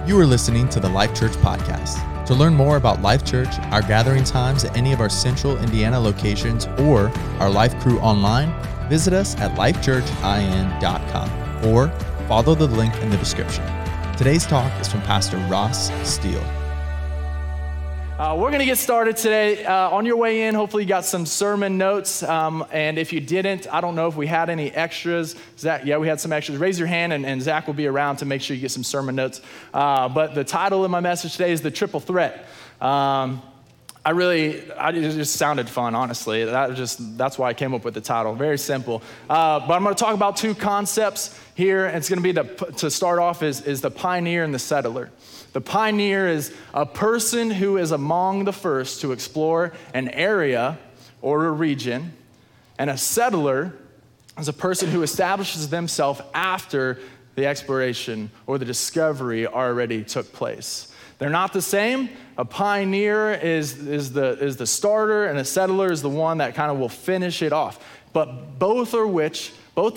You are listening to the Life Church Podcast. To learn more about Life Church, our gathering times at any of our central Indiana locations, or our Life Crew online, visit us at lifechurchin.com or follow the link in the description. Today's talk is from Pastor Ross Steele. We're going to get started today. On your way in, hopefully you got some sermon notes. And if you didn't, I don't know if we had any extras. Zach, yeah, we had some extras. Raise your hand and Zach will be around to make sure you get some sermon notes. But the title of my message today is The Triple Threat. It just sounded fun, honestly. That's why I came up with the title. Very simple. But I'm going to talk about two concepts here. It's going to be to start off is the pioneer and the settler. The pioneer is a person who is among the first to explore an area or a region, and a settler is a person who establishes themselves after the exploration or the discovery already took place. They're not the same. A pioneer is the starter, and a settler is the one that kind of will finish it off. But both of which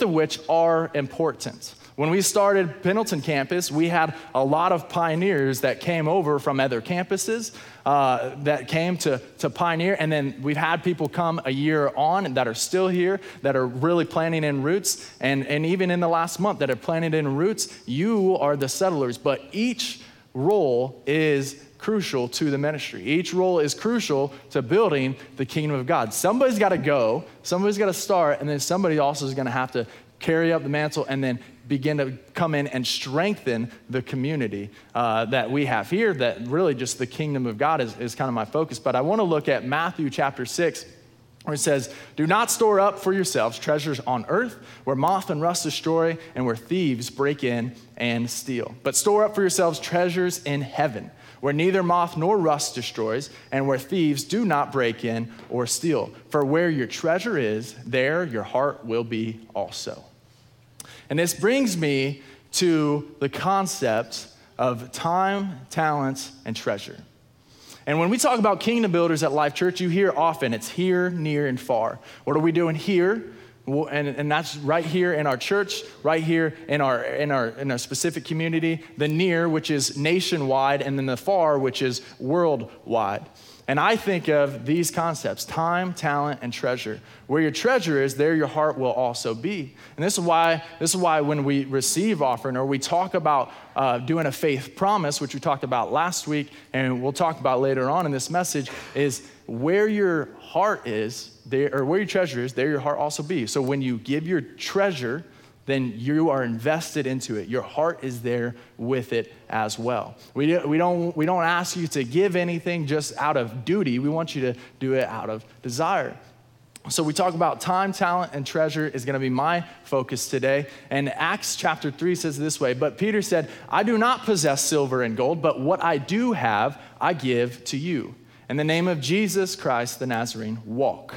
are important. When we started Pendleton campus, we had a lot of pioneers that came over from other campuses that came to pioneer, and then we've had people come a year on that are still here, that are really planting in roots, and even in the last month that are planted in roots. You are the settlers, but each role is crucial to the ministry. Each role is crucial to building the kingdom of God. Somebody's got to go, somebody's got to start, and then somebody also is going to have to carry up the mantle and then begin to come in and strengthen the community that we have here, that really just the kingdom of God is kind of my focus. But I want to look at Matthew chapter 6, where it says, "Do not store up for yourselves treasures on earth, where moth and rust destroy, and where thieves break in and steal. But store up for yourselves treasures in heaven, where neither moth nor rust destroys, and where thieves do not break in or steal. For where your treasure is, there your heart will be also." And this brings me to the concept of time, talent, and treasure. And when we talk about kingdom builders at Life Church, you hear often it's here, near, and far. What are we doing here? And that's right here in our church, right here in our specific community. The near, which is nationwide, and then the far, which is worldwide. And I think of these concepts: time, talent, and treasure. Where your treasure is, there your heart will also be. And this is why when we receive offering, or we talk about doing a faith promise, which we talked about last week, and we'll talk about later on in this message, is where your heart is, there, or where your treasure is, there your heart also be. So when you give your treasure, then you are invested into it. Your heart is there with it as well. We don't ask you to give anything just out of duty. We want you to do it out of desire. So we talk about time, talent, and treasure is going to be my focus today. And Acts chapter 3 says this way: "But Peter said, I do not possess silver and gold, but what I do have, I give to you. In the name of Jesus Christ the Nazarene, walk."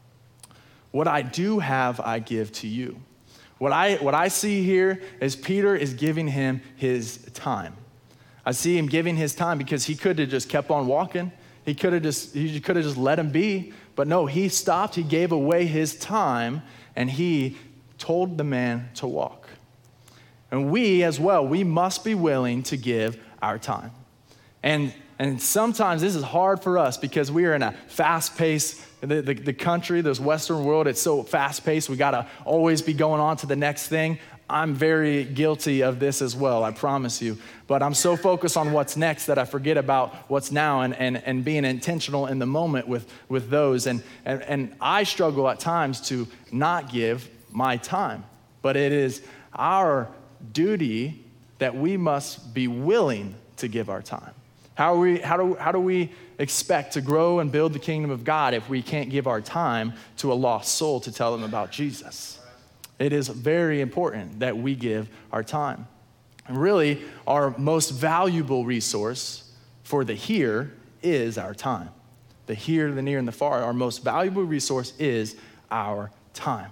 What I do have, I give to you. What I see here is Peter is giving him his time. I see him giving his time because he could have just kept on walking. He could have just let him be. But no, he stopped, he gave away his time, and he told the man to walk. And we as well, we must be willing to give our time. And sometimes this is hard for us because we are in a fast-paced, the country, this Western world, it's so fast-paced. We got to always be going on to the next thing. I'm very guilty of this as well, I promise you. But I'm so focused on what's next that I forget about what's now and being intentional in the moment with those. And I struggle at times to not give my time. But it is our duty that we must be willing to give our time. How do we expect to grow and build the kingdom of God if we can't give our time to a lost soul to tell them about Jesus? It is very important that we give our time. And really, our most valuable resource for the here is our time. The here, the near, and the far, our most valuable resource is our time.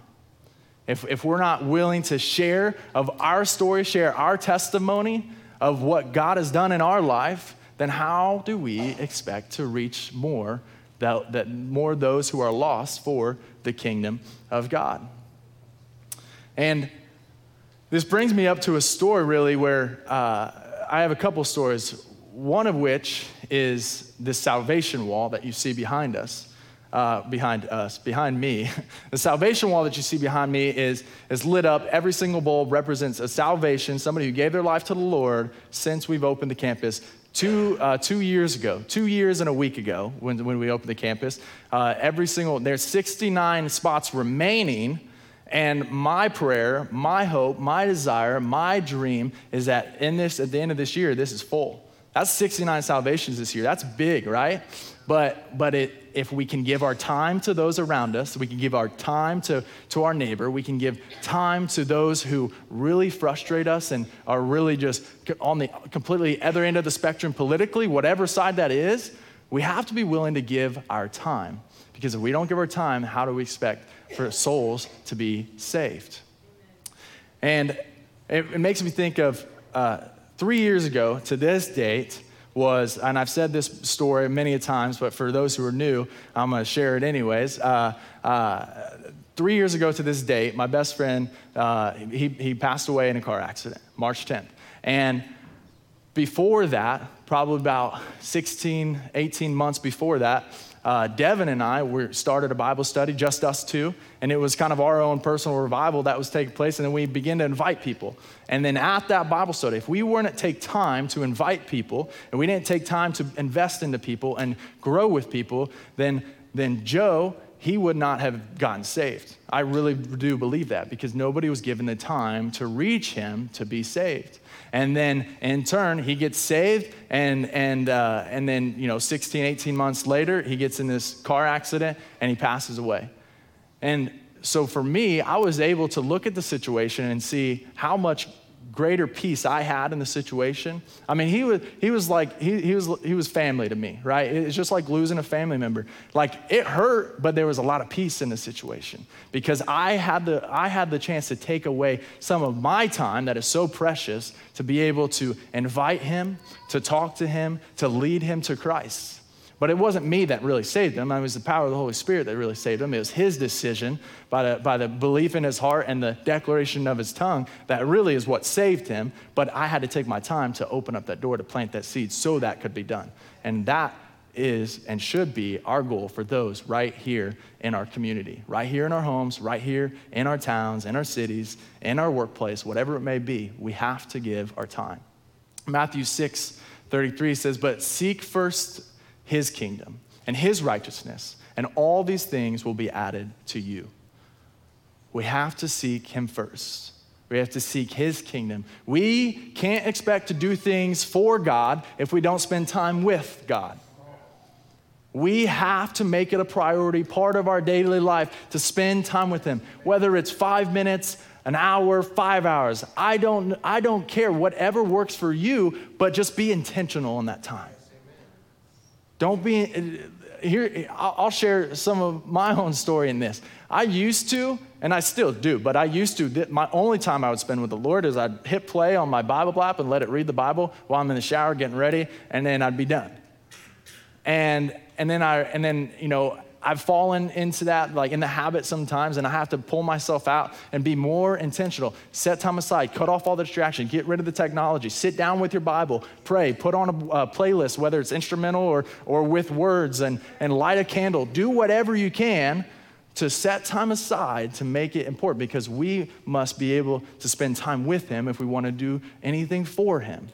If we're not willing to share of our story, share our testimony of what God has done in our life, then how do we expect to reach more those who are lost for the kingdom of God? And this brings me up to a story really where I have a couple stories, one of which is this salvation wall that you see behind me. The salvation wall that you see behind me is lit up. Every single bulb represents a salvation, somebody who gave their life to the Lord since we've opened the campus 2 years ago, 2 years and a week ago when we opened the campus. There's 69 spots remaining. And my prayer, my hope, my desire, my dream is that at the end of this year, this is full. That's 69 salvations this year. That's big, right? But if we can give our time to those around us, we can give our time to our neighbor, we can give time to those who really frustrate us and are really just on the completely other end of the spectrum politically, whatever side that is, we have to be willing to give our time. Because if we don't give our time, how do we expect for souls to be saved? And it makes me think of 3 years ago to this date was, and I've said this story many a times, but for those who are new, I'm going to share it anyways. 3 years ago to this date, my best friend, he passed away in a car accident, March 10th. And before that, probably about 16, 18 months before that, Devin and I started a Bible study, just us two, and it was kind of our own personal revival that was taking place, and then we began to invite people. And then at that Bible study, if we weren't to take time to invite people, and we didn't take time to invest into people and grow with people, then Joe, he would not have gotten saved. I really do believe that, because nobody was given the time to reach him to be saved. And then in turn, he gets saved, and then 16, 18 months later, he gets in this car accident and he passes away. And so for me, I was able to look at the situation and see how much greater peace I had in the situation. I mean, he was family to me, right? It's just like losing a family member. Like, it hurt, but there was a lot of peace in the situation because I had the chance to take away some of my time that is so precious to be able to invite him, to talk to him, to lead him to Christ. But it wasn't me that really saved him. It was the power of the Holy Spirit that really saved him. It was his decision by the belief in his heart and the declaration of his tongue that really is what saved him. But I had to take my time to open up that door to plant that seed so that could be done. And that is and should be our goal for those right here in our community, right here in our homes, right here in our towns, in our cities, in our workplace, whatever it may be. We have to give our time. Matthew 6:33 says, "But seek first his kingdom and his righteousness, and all these things will be added to you." We have to seek him first. We have to seek his kingdom. We can't expect to do things for God if we don't spend time with God. We have to make it a priority, part of our daily life, to spend time with him, whether it's 5 minutes, an hour, 5 hours. I don't care, whatever works for you, but just be intentional in that time. Don't be, here, I'll share some of my own story in this. I used to, and I still do, but I used to, my only time I would spend with the Lord is I'd hit play on my Bible app and let it read the Bible while I'm in the shower getting ready, and then I'd be done. And then I've fallen into that, like in the habit sometimes, and I have to pull myself out and be more intentional. Set time aside, cut off all the distraction, get rid of the technology, sit down with your Bible, pray, put on a playlist, whether it's instrumental or with words, and light a candle. Do whatever you can to set time aside to make it important, because we must be able to spend time with him if we want to do anything for him.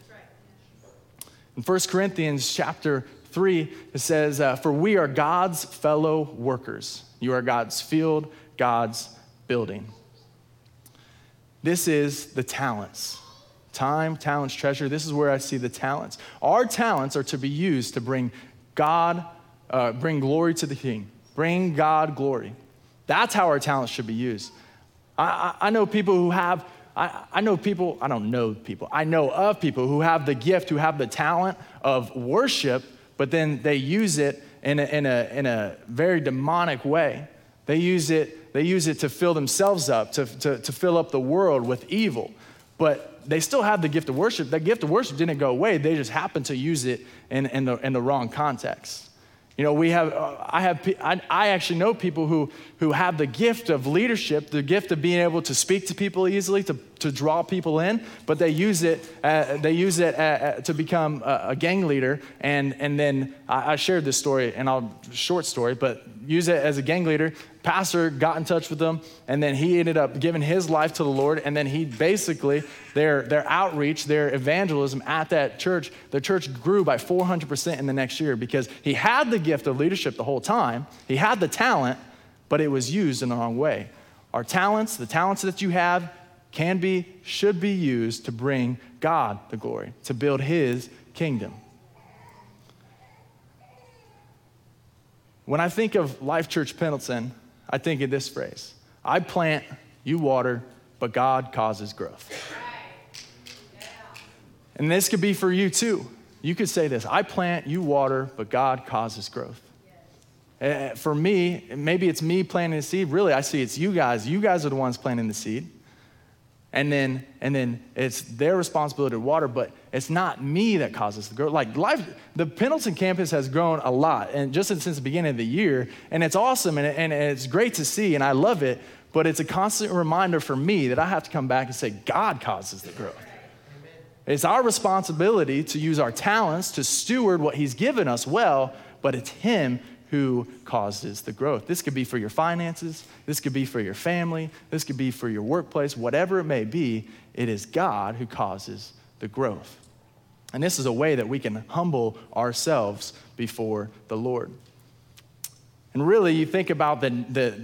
In 1 Corinthians chapter 3, it says, "For we are God's fellow workers. You are God's field, God's building." This is the talents. Time, talents, treasure. This is where I see the talents. Our talents are to be used to bring glory to the King. Bring God glory. That's how our talents should be used. I know people who have, I know of people who have the gift, who have the talent of worship, but then they use it in a very demonic way. They use it to fill themselves up, to fill up the world with evil. But they still have the gift of worship. That gift of worship didn't go away. They just happened to use it in the wrong context. You know, I actually know people who have the gift of leadership, the gift of being able to speak to people easily, to draw people in, but they use it to become a gang leader. And then I shared this story, short story, but use it as a gang leader. Pastor got in touch with them, and then he ended up giving his life to the Lord. And then he basically, their outreach, their evangelism at that church, the church grew by 400% in the next year because he had the gift of leadership the whole time. He had the talent, but it was used in the wrong way. Our talents, the talents that you have, should be used to bring God the glory, to build his kingdom. When I think of Life Church Pendleton, I think of this phrase: I plant, you water, but God causes growth. And this could be for you too. You could say this: I plant, you water, but God causes growth. For me, maybe it's me planting the seed. Really, I see it's you guys. You guys are the ones planting the seed. And then it's their responsibility to water, but it's not me that causes the growth. The Pendleton campus has grown a lot, and just since the beginning of the year, and it's awesome, and it's great to see, and I love it, but it's a constant reminder for me that I have to come back and say, God causes the growth. Amen. It's our responsibility to use our talents to steward what he's given us well, but it's him who causes the growth. This could be for your finances. This could be for your family. This could be for your workplace. Whatever it may be, it is God who causes the growth. And this is a way that we can humble ourselves before the Lord. And really, you think about the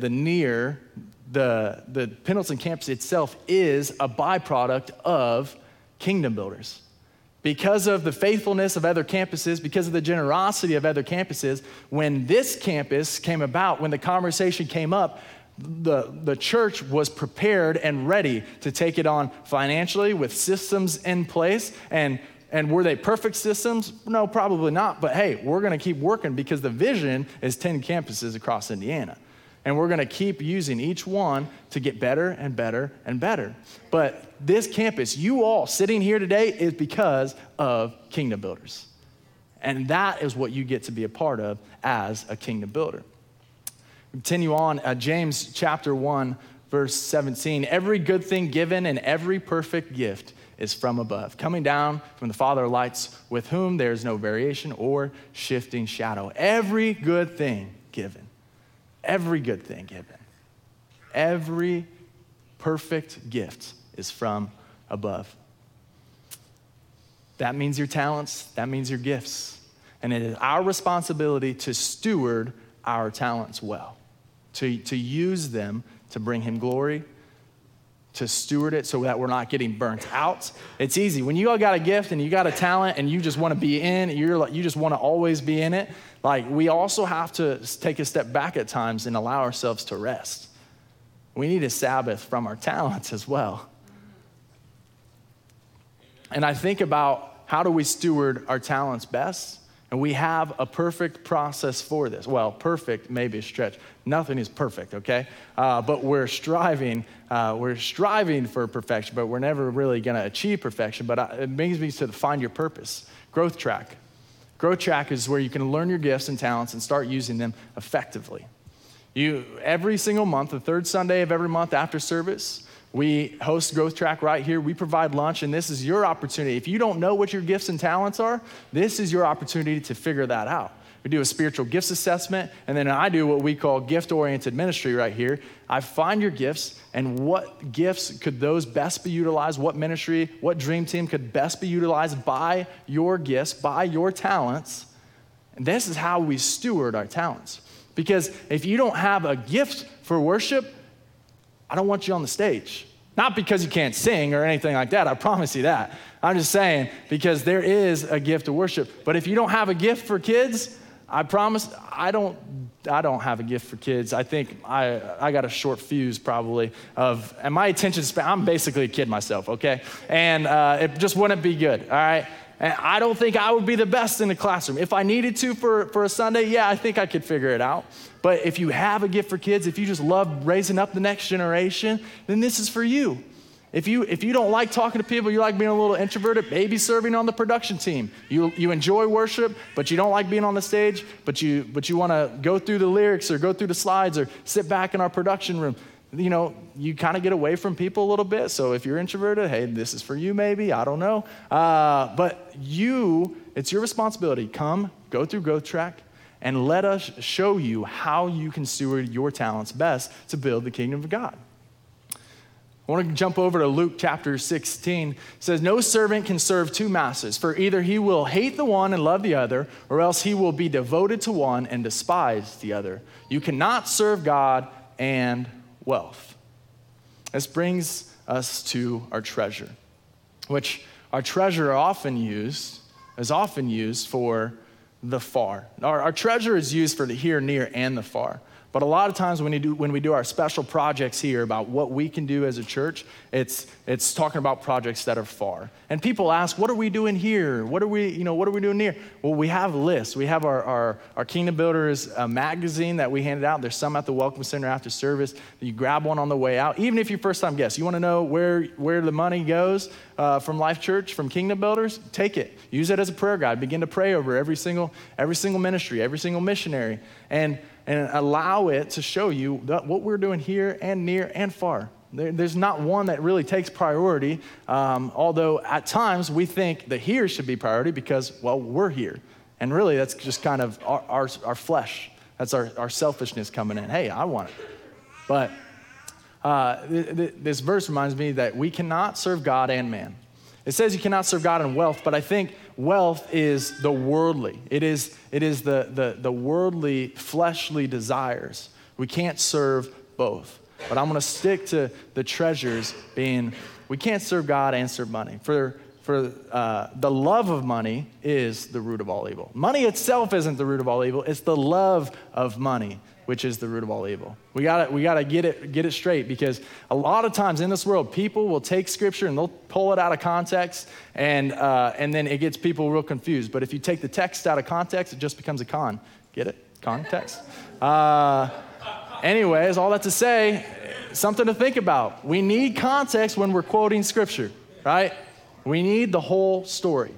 Pendleton campus itself is a byproduct of kingdom builders. Because of the faithfulness of other campuses, because of the generosity of other campuses, when this campus came about, when the conversation came up, the church was prepared and ready to take it on financially with systems in place. And were they perfect systems? No, probably not. But hey, we're going to keep working because the vision is 10 campuses across Indiana. And we're going to keep using each one to get better and better and better. But this campus, you all sitting here today, is because of kingdom builders. And that is what you get to be a part of as a kingdom builder. Continue on, James chapter 1, verse 17. Every good thing given and every perfect gift is from above, coming down from the Father of lights, with whom there is no variation or shifting shadow. Every good thing given. Every good thing given, every perfect gift is from above. That means your talents, that means your gifts. And it is our responsibility to steward our talents well, to use them to bring him glory, to steward it so that we're not getting burnt out. It's easy. When you all got a gift and you got a talent and you just want to be in, you just want to always be in it, we also have to take a step back at times and allow ourselves to rest. We need a Sabbath from our talents as well. And I think about how do we steward our talents best? And we have a perfect process for this. Well, perfect may be a stretch. Nothing is perfect, okay? But we're striving for perfection, but we're never really gonna achieve perfection. But it brings me to find your purpose. Growth track. Growth track is where you can learn your gifts and talents and start using them effectively. Every single month, the third Sunday of every month after service, we host Growth Track right here. We provide lunch, and this is your opportunity. If you don't know what your gifts and talents are, this is your opportunity to figure that out. We do a spiritual gifts assessment, and then I do what we call gift-oriented ministry right here. I find your gifts and what gifts could those best be utilized, what ministry, what dream team could best be utilized by your gifts, by your talents. And this is how we steward our talents. Because if you don't have a gift for worship, I don't want you on the stage. Not because you can't sing or anything like that, I promise you that. I'm just saying because there is a gift of worship. But if you don't have a gift for kids, I promise I don't have a gift for kids. I think I got a short fuse probably and my attention span, I'm basically a kid myself, okay? And it just wouldn't be good, all right? And I don't think I would be the best in the classroom. If I needed to for a Sunday, yeah, I think I could figure it out. But if you have a gift for kids, if you just love raising up the next generation, then this is for you. If you don't like talking to people, you like being a little introverted, maybe serving on the production team. You enjoy worship, but you don't like being on the stage, but you want to go through the lyrics or go through the slides or sit back in our production room. You kind of get away from people a little bit. So if you're introverted, hey, this is for you maybe, I don't know. But it's your responsibility. Come, go through Growth Track, and let us show you how you can steward your talents best to build the kingdom of God. I want to jump over to Luke chapter 16. It says, no servant can serve two masters, for either he will hate the one and love the other, or else he will be devoted to one and despise the other. You cannot serve God and wealth. This brings us to our treasure, which our treasure is often used for the far. Our treasure is used for the here, near, and the far. But a lot of times when we do our special projects here about what we can do as a church, it's talking about projects that are far. And people ask, what are we doing here? What are we doing here? Well, we have lists. We have our Kingdom Builders magazine that we handed out. There's some at the Welcome Center after service. You grab one on the way out. Even if you're first-time guest, you want to know where the money goes from Life Church, from Kingdom Builders, take it. Use it as a prayer guide. Begin to pray over every single ministry, every single missionary, and allow it to show you what we're doing here and near and far. There's not one that really takes priority, although at times we think the here should be priority because, well, we're here. And really that's just kind of our flesh. That's our selfishness coming in. Hey, I want it. But this verse reminds me that we cannot serve God and man. It says you cannot serve God and wealth, but I think wealth is the worldly. It is the worldly, fleshly desires. We can't serve both. But I'm going to stick to the treasures being, we can't serve God and serve money. For the love of money is the root of all evil. Money itself isn't the root of all evil. It's the love of money which is the root of all evil. We gotta get it straight, because a lot of times in this world, people will take scripture and they'll pull it out of context, and then it gets people real confused. But if you take the text out of context, it just becomes a con. Get it? Context. Anyways, all that to say, something to think about. We need context when we're quoting scripture, right? We need the whole story.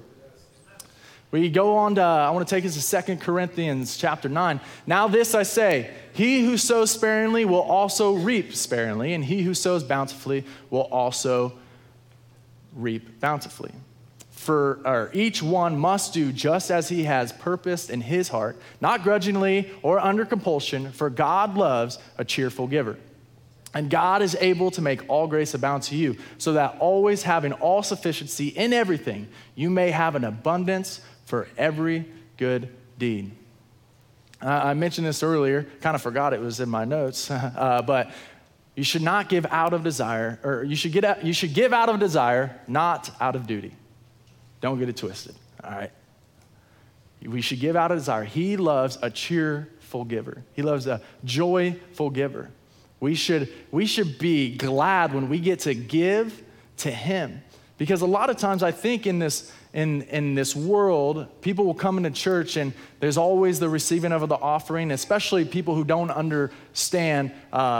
We go on to, I want to take us to 2 Corinthians chapter 9. Now this I say, he who sows sparingly will also reap sparingly, and he who sows bountifully will also reap bountifully. For each one must do just as he has purposed in his heart, not grudgingly or under compulsion, for God loves a cheerful giver. And God is able to make all grace abound to you, so that always having all sufficiency in everything, you may have an abundance for every good deed. I mentioned this earlier, kind of forgot it was in my notes, but you should not give out of desire, or you should give out of desire, not out of duty. Don't get it twisted, all right? We should give out of desire. He loves a cheerful giver. He loves a joyful giver. We should be glad when we get to give to him. Because a lot of times I think in this world, people will come into church and there's always the receiving of the offering, especially people who don't understand,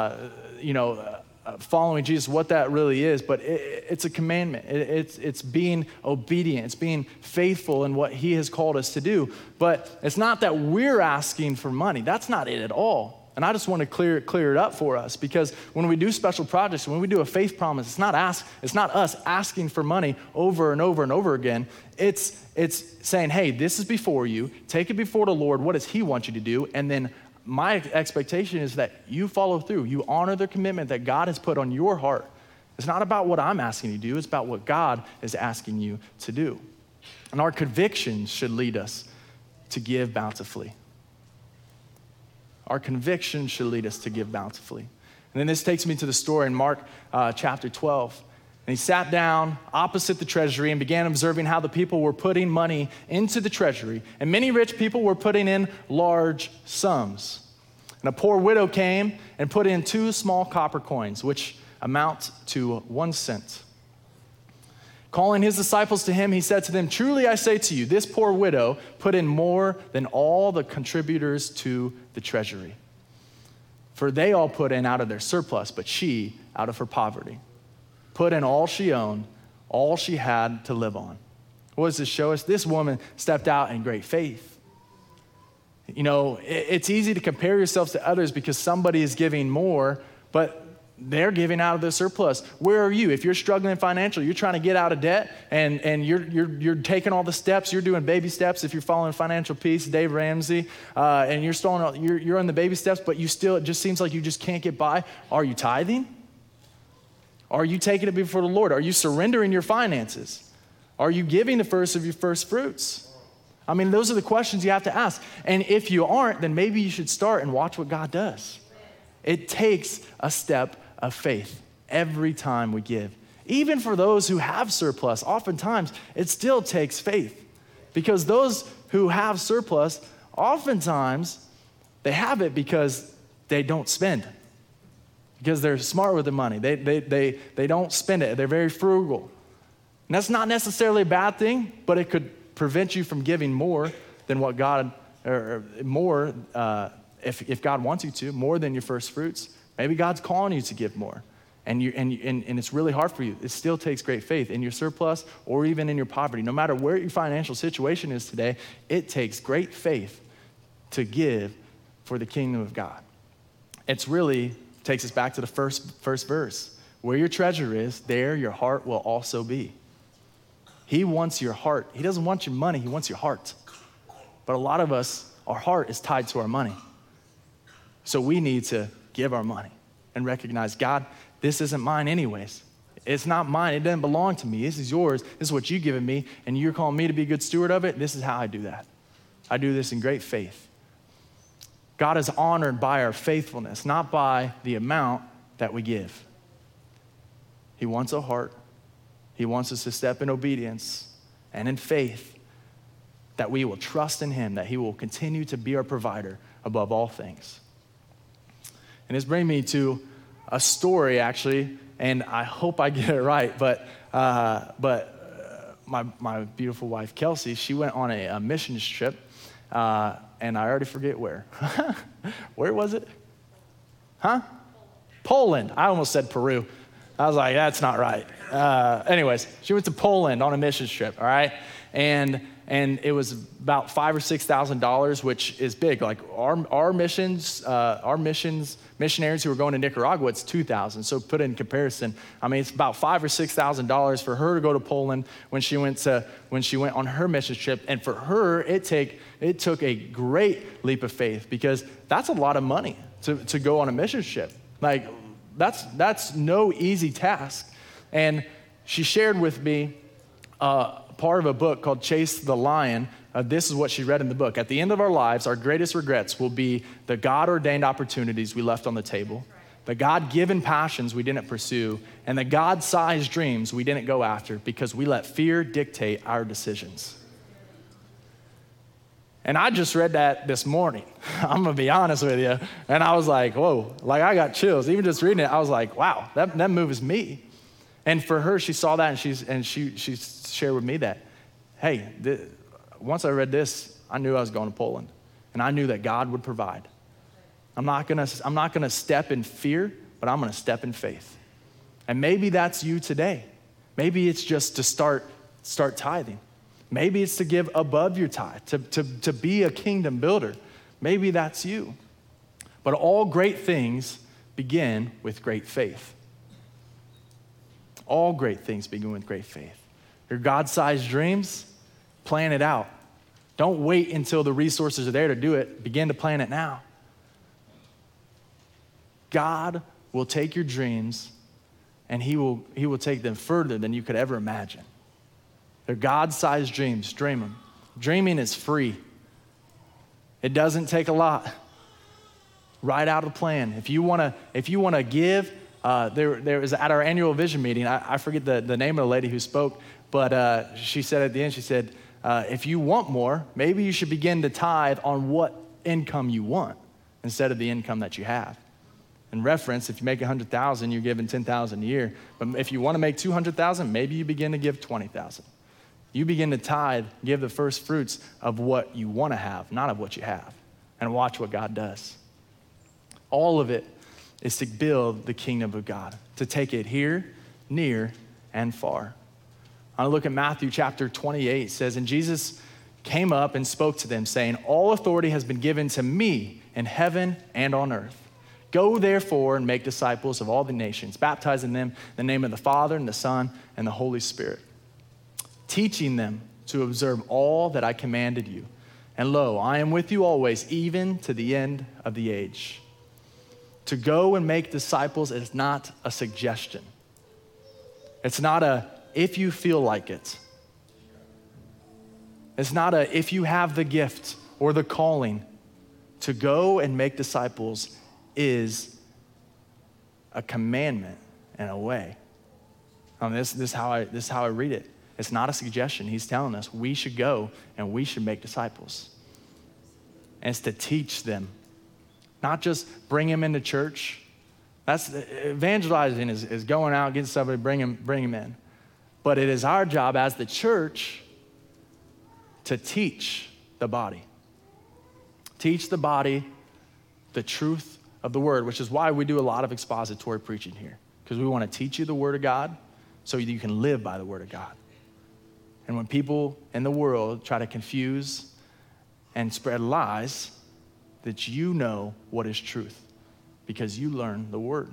following Jesus, what that really is. But it's a commandment. It's being obedient. It's being faithful in what he has called us to do. But it's not that we're asking for money. That's not it at all. And I just want to clear it up for us, because when we do special projects, when we do a faith promise, it's not us asking for money over and over and over again. It's saying, hey, this is before you. Take it before the Lord. What does he want you to do? And then my expectation is that you follow through. You honor the commitment that God has put on your heart. It's not about what I'm asking you to do. It's about what God is asking you to do. And our convictions should lead us to give bountifully. Our conviction should lead us to give bountifully. And then this takes me to the story in Mark chapter 12. And he sat down opposite the treasury and began observing how the people were putting money into the treasury. And many rich people were putting in large sums. And a poor widow came and put in 2 small copper coins, which amount to 1 cent. Calling his disciples to him, he said to them, truly I say to you, this poor widow put in more than all the contributors to the treasury. For they all put in out of their surplus, but she out of her poverty. put in all she owned, all she had to live on. What does this show us? This woman stepped out in great faith. You know, it's easy to compare yourselves to others because somebody is giving more, but they're giving out of the surplus. Where are you? If you're struggling financially, you're trying to get out of debt, and you're taking all the steps. You're doing baby steps. If you're following Financial Peace, Dave Ramsey, and you're on the baby steps, but it just seems like you just can't get by. Are you tithing? Are you taking it before the Lord? Are you surrendering your finances? Are you giving the first of your first fruits? I mean, those are the questions you have to ask. And if you aren't, then maybe you should start and watch what God does. It takes a step of faith every time we give. Even for those who have surplus, oftentimes it still takes faith, because those who have surplus, oftentimes they have it because they don't spend, because they're smart with the money. They don't spend it. They're very frugal. And that's not necessarily a bad thing, but it could prevent you from giving more than what God, or more, if God wants you to, more than your first fruits. Maybe God's calling you to give more, and it's really hard for you. It still takes great faith in your surplus or even in your poverty. No matter where your financial situation is today, it takes great faith to give for the kingdom of God. It's really takes us back to the first verse. Where your treasure is, there your heart will also be. He wants your heart. He doesn't want your money. He wants your heart. But a lot of us, our heart is tied to our money. So we need to give our money and recognize, God, this isn't mine anyways. It's not mine. It doesn't belong to me. This is yours. This is what you've given me, and you're calling me to be a good steward of it. This is how I do that. I do this in great faith. God is honored by our faithfulness, not by the amount that we give. He wants a heart. He wants us to step in obedience and in faith, that we will trust in him, that he will continue to be our provider above all things. And this brings me to a story, actually, and I hope I get it right, but my beautiful wife, Kelsey, she went on a missions trip, and I already forget where. Where was it? Poland. I almost said Peru. I was like, that's not right. Anyways, she went to Poland on a missions trip, all right? And it was about $5,000 or $6,000, which is big. Like our missionaries who were going to Nicaragua, it's $2,000. So put it in comparison, I mean, it's about $5,000 or $6,000 for her to go to Poland when she went on her mission trip. And for her, it took a great leap of faith, because that's a lot of money to go on a mission trip. Like that's no easy task. And she shared with me part of a book called Chase the Lion. This is what she read in the book. At the end of our lives, our greatest regrets will be the God-ordained opportunities we left on the table, the God-given passions we didn't pursue, and the God-sized dreams we didn't go after because we let fear dictate our decisions. And I just read that this morning. I'm gonna be honest with you. And I was like, whoa, like I got chills. Even just reading it, I was like, wow, that moves me. And for her, she saw that, and she shared with me that, hey, once I read this, I knew I was going to Poland, and I knew that God would provide. I'm not gonna step in fear, but I'm gonna step in faith. And maybe that's you today. Maybe it's just to start tithing. Maybe it's to give above your tithe, to be a kingdom builder. Maybe that's you. But all great things begin with great faith. All great things begin with great faith. Your God-sized dreams, plan it out. Don't wait until the resources are there to do it. Begin to plan it now. God will take your dreams, and he will take them further than you could ever imagine. They're God-sized dreams. Dream them. Dreaming is free. It doesn't take a lot. Write out a plan. If you want to give, there was at our annual vision meeting, I forget the name of the lady who spoke, but she said at the end, she said, if you want more, maybe you should begin to tithe on what income you want instead of the income that you have. In reference, if you make $100,000, you're giving $10,000 a year. But if you want to make $200,000, maybe you begin to give $20,000. You begin to tithe, give the first fruits of what you want to have, not of what you have, and watch what God does. All of it is to build the kingdom of God, to take it here, near and far. I look at Matthew chapter 28. It says, and Jesus came up and spoke to them, saying, all authority has been given to me in heaven and on earth. Go therefore and make disciples of all the nations, baptizing them in the name of the Father and the Son and the Holy Spirit, teaching them to observe all that I commanded you. And lo, I am with you always, even to the end of the age. To go and make disciples is not a suggestion. It's not a if you feel like it. It's not a if you have the gift or the calling. To go and make disciples is a commandment in a way. This is how I read it. It's not a suggestion. He's telling us we should go and we should make disciples. And it's to teach them, not just bring them into church. That's evangelizing is going out, getting somebody, bring them in. But it is our job as the church to teach the body. Teach the body the truth of the word, which is why we do a lot of expository preaching here, because we want to teach you the word of God so you can live by the word of God. And when people in the world try to confuse and spread lies, that you know what is truth because you learn the word.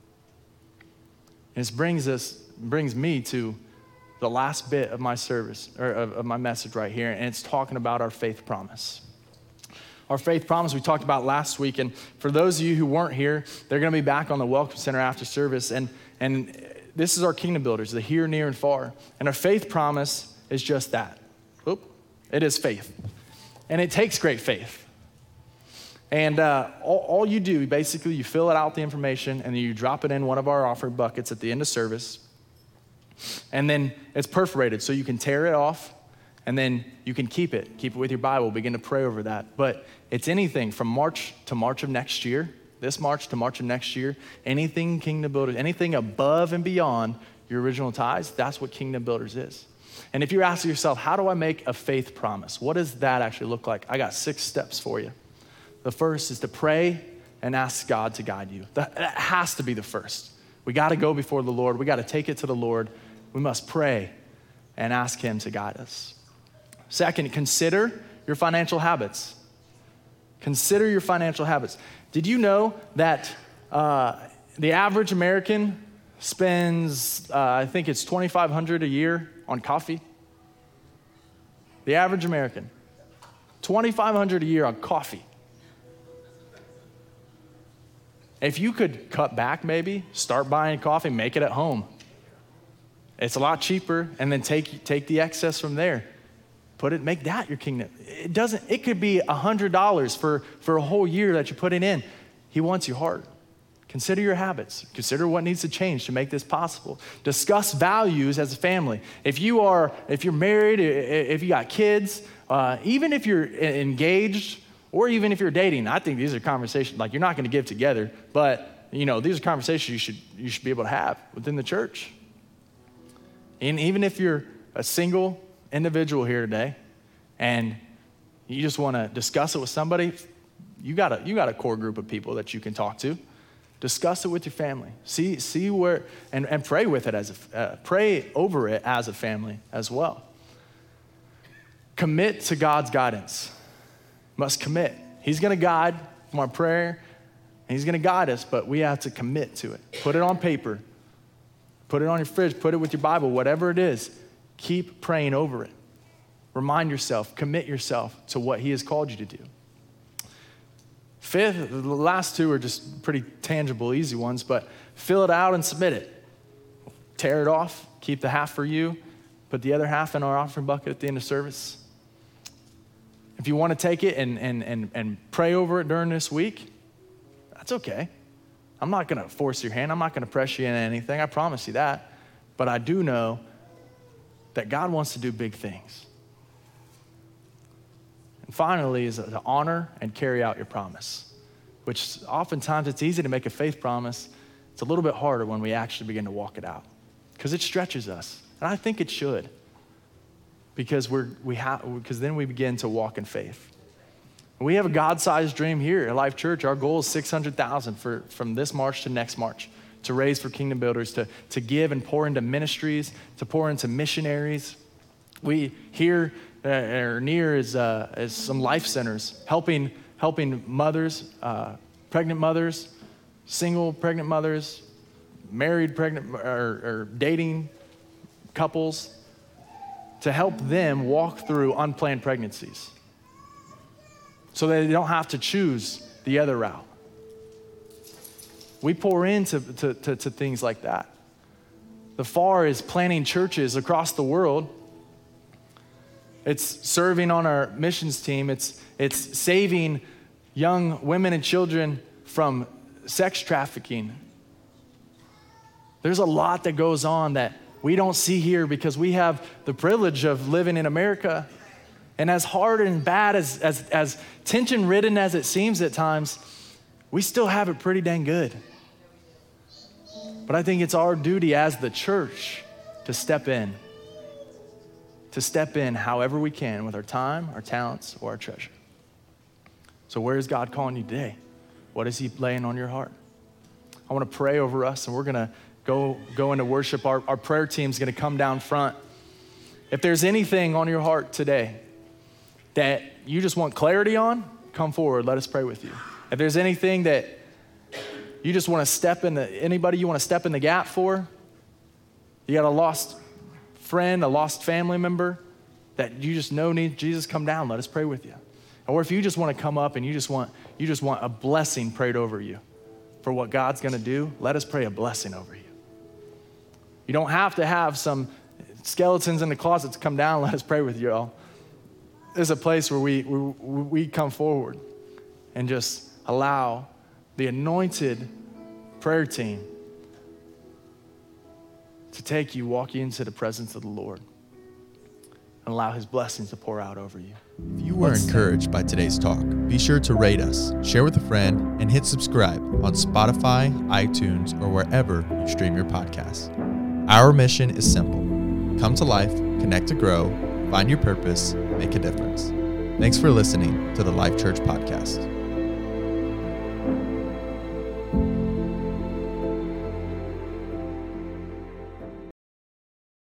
And this brings me to the last bit of my service, or of my message right here, and it's talking about our faith promise. Our faith promise we talked about last week, and for those of you who weren't here, they're going to be back on the Welcome Center after service, and this is our Kingdom Builders, the here, near, and far. And our faith promise is just that. It is faith, and it takes great faith. And all you do, basically, you fill it out, the information, and then you drop it in one of our offering buckets at the end of service, and then it's perforated, so you can tear it off, and then you can keep it with your Bible, begin to pray over that. But it's anything from March to March of next year, this March to March of next year, anything Kingdom Builders, anything above and beyond your original tithes, that's what Kingdom Builders is. And if you're asking yourself, how do I make a faith promise? What does that actually look like? I got 6 steps for you. The first is to pray and ask God to guide you. That has to be the first. We got to go before the Lord. We got to take it to the Lord. We must pray and ask him to guide us. Second, consider your financial habits. Consider your financial habits. Did you know that the average American spends, I think it's $2,500 a year on coffee? The average American, $2,500 a year on coffee. If you could cut back, maybe start buying coffee, make it at home. It's a lot cheaper, and then take the excess from there. Make that your kingdom. It could be $100 for a whole year that you're putting in. He wants your heart. Consider your habits. Consider what needs to change to make this possible. Discuss values as a family. If you're married, if you got kids, even if you're engaged, or even if you're dating, I think these are conversations, like you're not going to give together, but these are conversations you should be able to have within the church. And even if you're a single individual here today and you just want to discuss it with somebody, you got a core group of people that you can talk to. Discuss it with your family. See where, and pray with it pray over it as a family as well. Commit to God's guidance. Must commit. He's going to guide from our prayer, and he's going to guide us, but we have to commit to it. Put it on paper. Put it on your fridge. Put it with your Bible, whatever it is. Keep praying over it. Remind yourself, commit yourself to what he has called you to do. Fifth, the last 2 are just pretty tangible, easy ones, but fill it out and submit it. Tear it off, keep the half for you, put the other half in our offering bucket at the end of service. If you want to take it and pray over it during this week, that's okay. I'm not going to force your hand. I'm not going to press you into anything. I promise you that. But I do know that God wants to do big things. And finally is to honor and carry out your promise, which oftentimes it's easy to make a faith promise. It's a little bit harder when we actually begin to walk it out because it stretches us. And I think it should, because then we begin to walk in faith. We have a God-sized dream here at Life Church. Our goal is 600,000 from this March to next March. to raise for kingdom builders, to give and pour into ministries, to pour into missionaries. We here or near is some life centers helping mothers, pregnant mothers, single pregnant mothers, married pregnant or dating couples, to help them walk through unplanned pregnancies so that they don't have to choose the other route. We pour into to things like that. The FAR is planning churches across the world. It's serving on our missions team. It's saving young women and children from sex trafficking. There's a lot that goes on that we don't see here because we have the privilege of living in America. And as hard and bad, as tension-ridden as it seems at times, we still have it pretty dang good. But I think it's our duty as the church to step in however we can with our time, our talents, or our treasure. So where is God calling you today? What is he laying on your heart? I want to pray over us, and we're going to go into worship. Our prayer team's going to come down front. If there's anything on your heart today that you just want clarity on, come forward. Let us pray with you. If there's anything that you just want to anybody you want to step in the gap for, you got a lost friend, a lost family member that you just know needs Jesus, come down. Let us pray with you. Or if you just want to come up and you just want a blessing prayed over you for what God's going to do, let us pray a blessing over you. You don't have to have some skeletons in the closet to come down. Let us pray with you all. There's a place where we come forward and just allow the anointed prayer team to walk you into the presence of the Lord and allow his blessings to pour out over you. If you were encouraged by today's talk, be sure to rate us, share with a friend, and hit subscribe on Spotify, iTunes, or wherever you stream your podcasts. Our mission is simple. Come to life, connect to grow, find your purpose, make a difference. Thanks for listening to the Life Church Podcast.